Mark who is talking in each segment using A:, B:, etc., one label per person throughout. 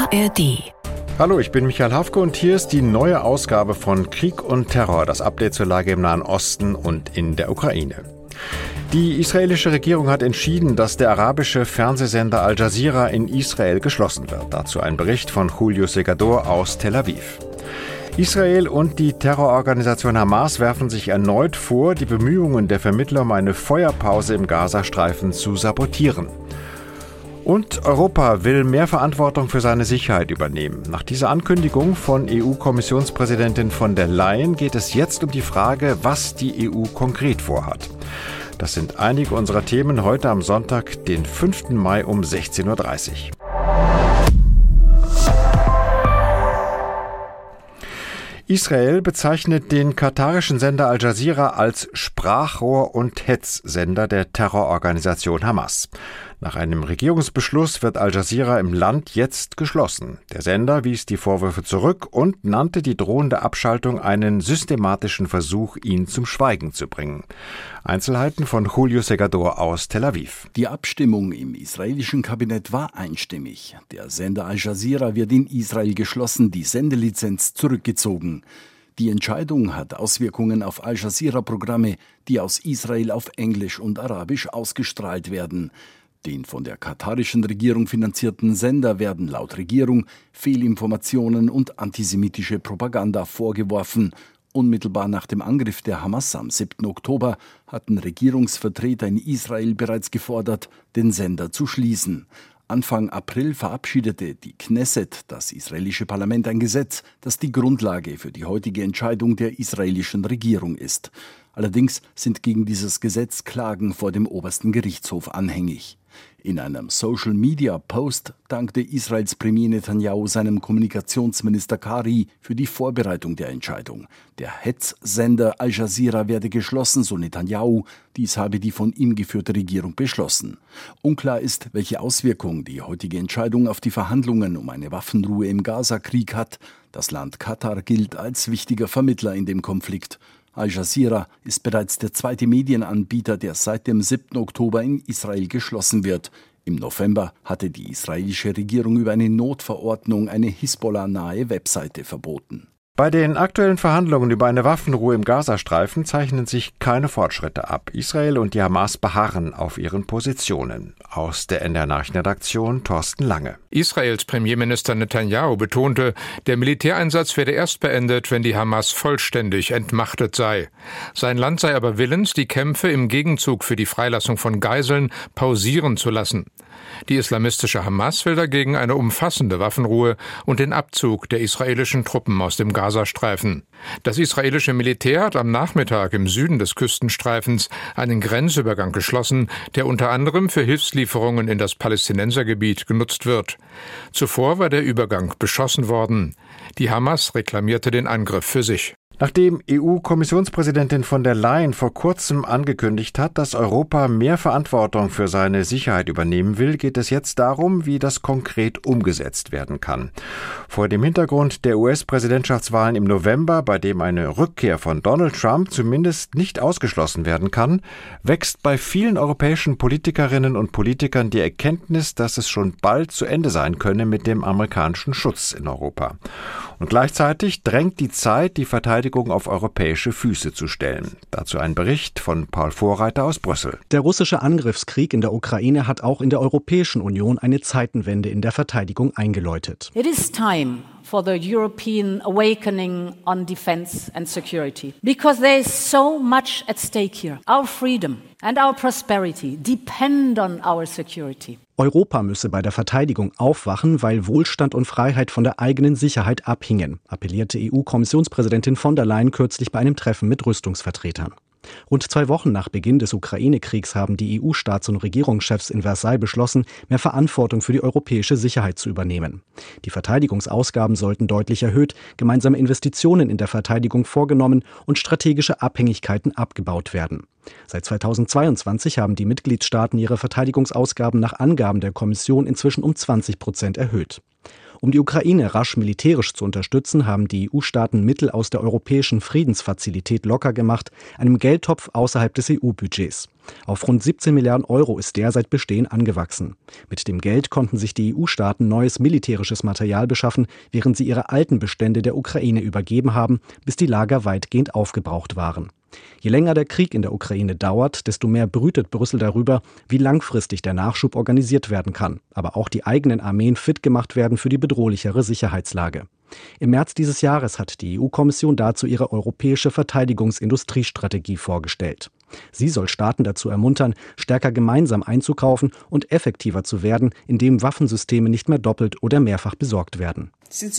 A: ARD.
B: Hallo, ich bin Michael Hafke und hier ist die neue Ausgabe von Krieg und Terror, das Update zur Lage im Nahen Osten und in der Ukraine. Die israelische Regierung hat entschieden, dass der arabische Fernsehsender Al Jazeera in Israel geschlossen wird. Dazu ein Bericht von Julio Segador aus Tel Aviv. Israel und die Terrororganisation Hamas werfen sich erneut vor, die Bemühungen der Vermittler um eine Feuerpause im Gazastreifen zu sabotieren. Und Europa will mehr Verantwortung für seine Sicherheit übernehmen. Nach dieser Ankündigung von EU-Kommissionspräsidentin von der Leyen geht es jetzt um die Frage, was die EU konkret vorhat. Das sind einige unserer Themen heute am Sonntag, den 5. Mai um 16:30 Uhr. Israel bezeichnet den katarischen Sender Al Jazeera als Sprachrohr und Hetzsender der Terrororganisation Hamas. Nach einem Regierungsbeschluss wird Al Jazeera im Land jetzt geschlossen. Der Sender wies die Vorwürfe zurück und nannte die drohende Abschaltung einen systematischen Versuch, ihn zum Schweigen zu bringen. Einzelheiten von Julio Segador aus Tel Aviv.
C: Die Abstimmung im israelischen Kabinett war einstimmig. Der Sender Al Jazeera wird in Israel geschlossen, die Sendelizenz zurückgezogen. Die Entscheidung hat Auswirkungen auf Al Jazeera-Programme, die aus Israel auf Englisch und Arabisch ausgestrahlt werden. Den von der katarischen Regierung finanzierten Sender werden laut Regierung Fehlinformationen und antisemitische Propaganda vorgeworfen. Unmittelbar nach dem Angriff der Hamas am 7. Oktober hatten Regierungsvertreter in Israel bereits gefordert, den Sender zu schließen. Anfang April verabschiedete die Knesset, das israelische Parlament, ein Gesetz, das die Grundlage für die heutige Entscheidung der israelischen Regierung ist. Allerdings sind gegen dieses Gesetz Klagen vor dem obersten Gerichtshof anhängig. In einem Social-Media-Post dankte Israels Premier Netanyahu seinem Kommunikationsminister Kari für die Vorbereitung der Entscheidung. Der Hetzsender Al Jazeera werde geschlossen, so Netanyahu. Dies habe die von ihm geführte Regierung beschlossen. Unklar ist, welche Auswirkungen die heutige Entscheidung auf die Verhandlungen um eine Waffenruhe im Gaza-Krieg hat. Das Land Katar gilt als wichtiger Vermittler in dem Konflikt. Al Jazeera ist bereits der zweite Medienanbieter, der seit dem 7. Oktober in Israel geschlossen wird. Im November hatte die israelische Regierung über eine Notverordnung eine Hisbollah-nahe Webseite verboten.
B: Bei den aktuellen Verhandlungen über eine Waffenruhe im Gazastreifen zeichnen sich keine Fortschritte ab. Israel und die Hamas beharren auf ihren Positionen. Aus der NDR-Nachrichtenredaktion Thorsten Lange.
D: Israels Premierminister Netanyahu betonte, der Militäreinsatz werde erst beendet, wenn die Hamas vollständig entmachtet sei. Sein Land sei aber willens, die Kämpfe im Gegenzug für die Freilassung von Geiseln pausieren zu lassen. Die islamistische Hamas will dagegen eine umfassende Waffenruhe und den Abzug der israelischen Truppen aus dem Gazastreifen. Das israelische Militär hat am Nachmittag im Süden des Küstenstreifens einen Grenzübergang geschlossen, der unter anderem für Hilfslieferungen in das Palästinensergebiet genutzt wird. Zuvor war der Übergang beschossen worden. Die Hamas reklamierte den Angriff für sich.
B: Nachdem EU-Kommissionspräsidentin von der Leyen vor kurzem angekündigt hat, dass Europa mehr Verantwortung für seine Sicherheit übernehmen will, geht es jetzt darum, wie das konkret umgesetzt werden kann. Vor dem Hintergrund der US-Präsidentschaftswahlen im November, bei dem eine Rückkehr von Donald Trump zumindest nicht ausgeschlossen werden kann, wächst bei vielen europäischen Politikerinnen und Politikern die Erkenntnis, dass es schon bald zu Ende sein könne mit dem amerikanischen Schutz in Europa. Und gleichzeitig drängt die Zeit, die Verteidigung auf europäische Füße zu stellen. Dazu ein Bericht von Paul Vorreiter aus Brüssel.
E: Der russische Angriffskrieg in der Ukraine hat auch in der Europäischen Union eine Zeitenwende in der Verteidigung eingeläutet.
F: It is time for the European awakening on defense and security. Because there is so much at stake here. Our freedom and our prosperity depend on our security.
E: Europa müsse bei der Verteidigung aufwachen, weil Wohlstand und Freiheit von der eigenen Sicherheit abhingen, appellierte EU-Kommissionspräsidentin von der Leyen kürzlich bei einem Treffen mit Rüstungsvertretern. Rund 2 Wochen nach Beginn des Ukraine-Kriegs haben die EU-Staats- und Regierungschefs in Versailles beschlossen, mehr Verantwortung für die europäische Sicherheit zu übernehmen. Die Verteidigungsausgaben sollten deutlich erhöht, gemeinsame Investitionen in der Verteidigung vorgenommen und strategische Abhängigkeiten abgebaut werden. Seit 2022 haben die Mitgliedstaaten ihre Verteidigungsausgaben nach Angaben der Kommission inzwischen um 20% erhöht. Um die Ukraine rasch militärisch zu unterstützen, haben die EU-Staaten Mittel aus der Europäischen Friedensfazilität locker gemacht, einem Geldtopf außerhalb des EU-Budgets. Auf rund 17 Milliarden Euro ist der seit Bestehen angewachsen. Mit dem Geld konnten sich die EU-Staaten neues militärisches Material beschaffen, während sie ihre alten Bestände der Ukraine übergeben haben, bis die Lager weitgehend aufgebraucht waren. Je länger der Krieg in der Ukraine dauert, desto mehr brütet Brüssel darüber, wie langfristig der Nachschub organisiert werden kann, aber auch die eigenen Armeen fit gemacht werden für die bedrohlichere Sicherheitslage. Im März dieses Jahres hat die EU-Kommission dazu ihre europäische Verteidigungsindustriestrategie vorgestellt. Sie soll Staaten dazu ermuntern, stärker gemeinsam einzukaufen und effektiver zu werden, indem Waffensysteme nicht mehr doppelt oder mehrfach besorgt werden.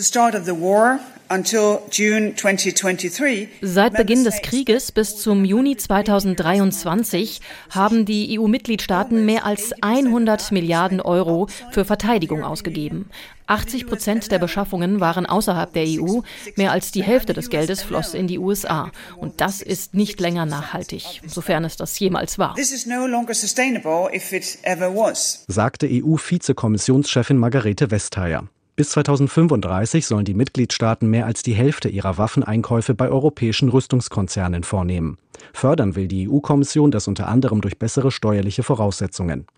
A: Seit Beginn des Krieges bis zum Juni 2023 haben die EU-Mitgliedstaaten mehr als 100 Milliarden Euro für Verteidigung ausgegeben. 80% der Beschaffungen waren außerhalb der EU, mehr als die Hälfte des Geldes floss in die USA. Und das ist nicht länger nachhaltig, sofern es das jemals war.
E: Sagte EU-Vizekommissionschefin Margrethe Vestager. Bis 2035 sollen die Mitgliedstaaten mehr als die Hälfte ihrer Waffeneinkäufe bei europäischen Rüstungskonzernen vornehmen. Fördern will die EU-Kommission das unter anderem durch bessere steuerliche Voraussetzungen.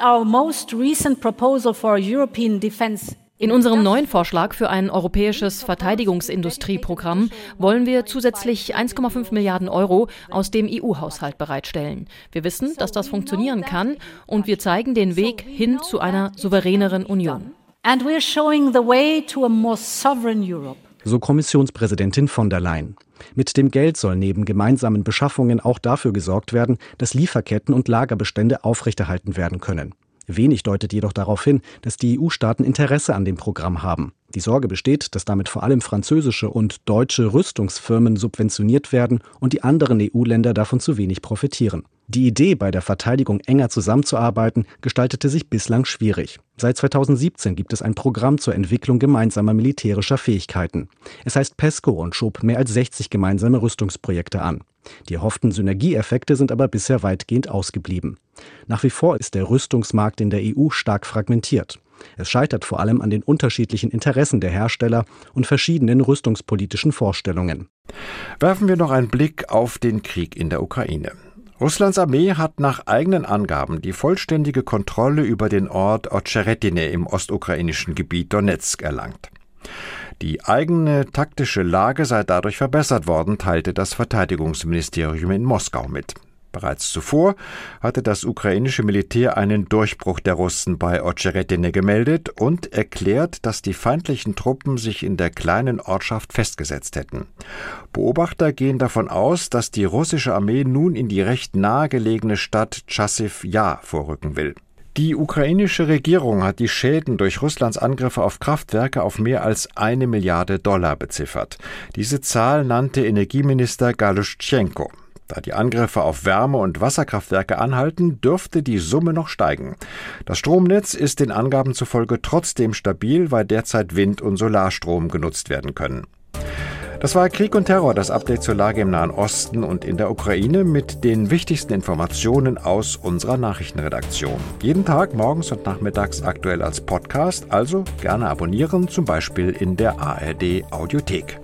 A: In unserem neuen Vorschlag für ein europäisches Verteidigungsindustrieprogramm wollen wir zusätzlich 1,5 Milliarden Euro aus dem EU-Haushalt bereitstellen. Wir wissen, dass das funktionieren kann, und wir zeigen den Weg hin zu einer souveräneren Union.
F: And we're showing the way to a more sovereign Europe.
E: So Kommissionspräsidentin von der Leyen. Mit dem Geld soll neben gemeinsamen Beschaffungen auch dafür gesorgt werden, dass Lieferketten und Lagerbestände aufrechterhalten werden können. Wenig deutet jedoch darauf hin, dass die EU-Staaten Interesse an dem Programm haben. Die Sorge besteht, dass damit vor allem französische und deutsche Rüstungsfirmen subventioniert werden und die anderen EU-Länder davon zu wenig profitieren. Die Idee, bei der Verteidigung enger zusammenzuarbeiten, gestaltete sich bislang schwierig. Seit 2017 gibt es ein Programm zur Entwicklung gemeinsamer militärischer Fähigkeiten. Es heißt PESCO und schob mehr als 60 gemeinsame Rüstungsprojekte an. Die erhofften Synergieeffekte sind aber bisher weitgehend ausgeblieben. Nach wie vor ist der Rüstungsmarkt in der EU stark fragmentiert. Es scheitert vor allem an den unterschiedlichen Interessen der Hersteller und verschiedenen rüstungspolitischen Vorstellungen.
B: Werfen wir noch einen Blick auf den Krieg in der Ukraine. Russlands Armee hat nach eigenen Angaben die vollständige Kontrolle über den Ort Ocheretine im ostukrainischen Gebiet Donezk erlangt. Die eigene taktische Lage sei dadurch verbessert worden, teilte das Verteidigungsministerium in Moskau mit. Bereits zuvor hatte das ukrainische Militär einen Durchbruch der Russen bei Ocheretine gemeldet und erklärt, dass die feindlichen Truppen sich in der kleinen Ortschaft festgesetzt hätten. Beobachter gehen davon aus, dass die russische Armee nun in die recht nahegelegene Stadt Chassiv Yar vorrücken will. Die ukrainische Regierung hat die Schäden durch Russlands Angriffe auf Kraftwerke auf mehr als $1 Milliarde beziffert. Diese Zahl nannte Energieminister Galuschenko. Da die Angriffe auf Wärme- und Wasserkraftwerke anhalten, dürfte die Summe noch steigen. Das Stromnetz ist den Angaben zufolge trotzdem stabil, weil derzeit Wind- und Solarstrom genutzt werden können. Das war Krieg und Terror, das Update zur Lage im Nahen Osten und in der Ukraine mit den wichtigsten Informationen aus unserer Nachrichtenredaktion. Jeden Tag morgens und nachmittags aktuell als Podcast, also gerne abonnieren, zum Beispiel in der ARD Audiothek.